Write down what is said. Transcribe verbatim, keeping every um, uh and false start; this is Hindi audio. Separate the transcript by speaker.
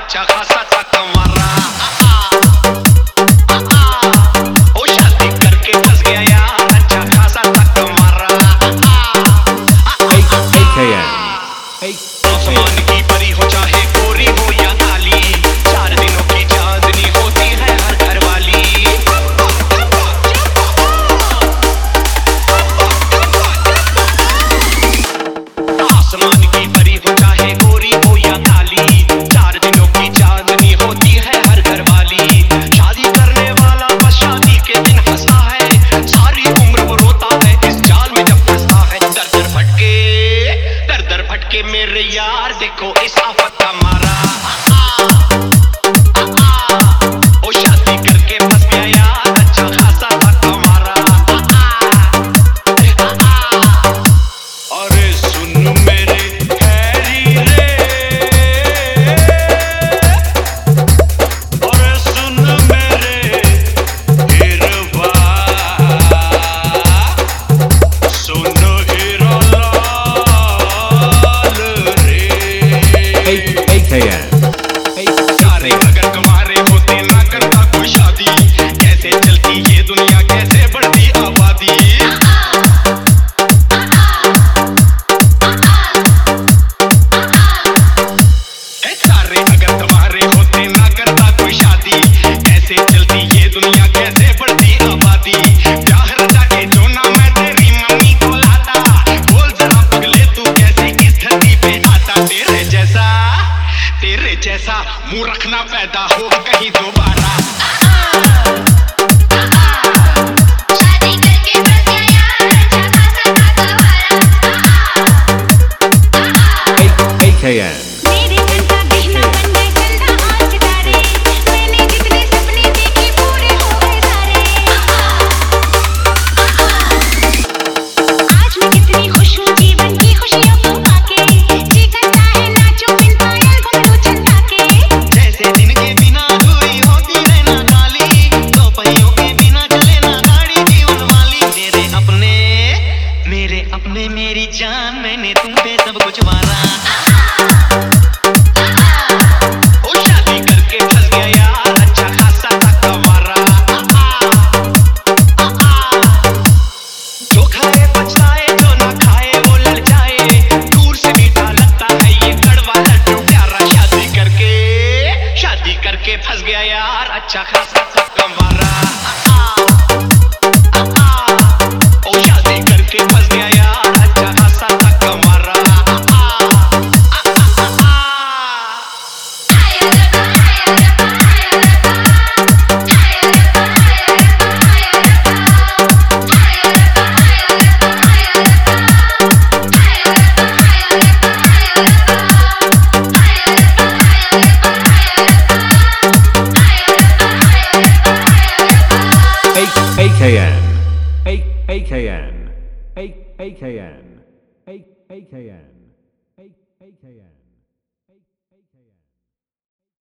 Speaker 1: अच्छा खासा था कमारा। ओ शादी करके फंस गया यार, अच्छा खासा था कमारा। आसमान की परी हो चाहे गोरी हो या काली, चार दिनों की चांदनी होती है हर घर वाली। आसमान की परी हो चाहे गोरी हो या काली, चार दिनों की चांदनी होती है हर घर वाली। शादी करने वाला बस शादी के दिन हंसता है, सारी उम्र वो रोता है इस जाल में जब फंसता है। दर दर भटके दर दर भटके मेरे यार, देखो इस आफत का मारा। ओ शादी करके फंस गया यार, अच्छा खासा था कमारा। अरे सुन मेरे हैरी रे, अरे सुन मेरे हिरवा, सुन हीरा लाल रे। सारे अगर तुम्हारे होते ना करता कोई शादी, कैसे चलती ये दुनिया, कैसे बढ़ती आबादी। सारे अगर तुम्हारे होते ना करता कोई शादी, कैसे चलती ये दुनिया, कैसे बढ़ती आबादी। प्यार रचा के जो ना मैं तेरी मम्मी को लाता, बोल जरा पगले तू कैसे इस धरती पे आता। तेरे जैसा तेरे जैसा मूर्ख ना पैदा हो कहीं दोबारा।
Speaker 2: शादी करके फंस गया यार, अच्छा खासा था कमारा। मेरे मन का गहना बन गए चंदा और सितारे, मैंने जितने सपने देखे पूरे हो गए सारे। आज मैं कितनी खुश हूँ जीवन की खुशियों को पाके, जी करता है नाचो बिन पायल घुंघरू चंदा के।
Speaker 1: जैसे दिन के बिना अधूरी होती रहना डाली, दो पहियों के बिना चले ना गाड़ी जीवन वाली। मेरे अपने मेरे अपने मेरी जान, मैंने तुम पे सब कुछ वारा। ओ शादी करके फंस गया यार, अच्छा खासा था कमारा। जो खाए पछताए, जो ना खाए वो लड़ जाए, दूर से मीठा लगता है ये कड़वा लड्डू प्यारा। शादी करके शादी करके फंस गया यार, अच्छा खासा था कमारा। ओ शादी करके फंस गया यार, अच्छा खासा था कमारा।
Speaker 2: हाय रब्बा हाय रब्बा हाय रब्बा, हाय रब्बा हाय रब्बा हाय रब्बा, हाय रब्बा हाय रब्बा हाय रब्बा, हाय रब्बा हाय रब्बा हाय रब्बा, हाय रब्बा हाय रब्बा हाय रब्बा, हाय रब्बा हाय रब्बा हाय रब्बा।
Speaker 3: A K N A K N A K N A K N A K N